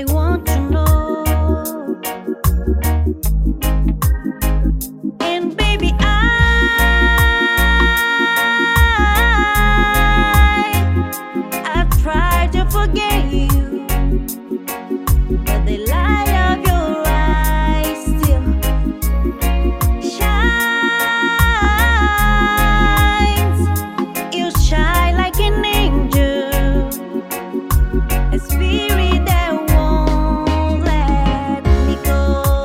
I want to know. And baby, I've tried to forget you, but the light of your eyes still shines. You shine like an angel, a spirit that won't let me go.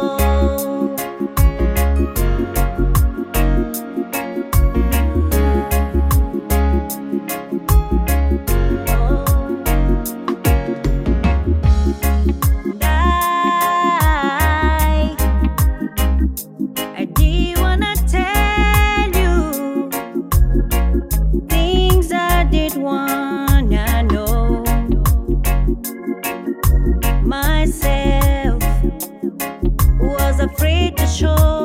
I did wanna tell you things I did wanna know myself, was afraid to show.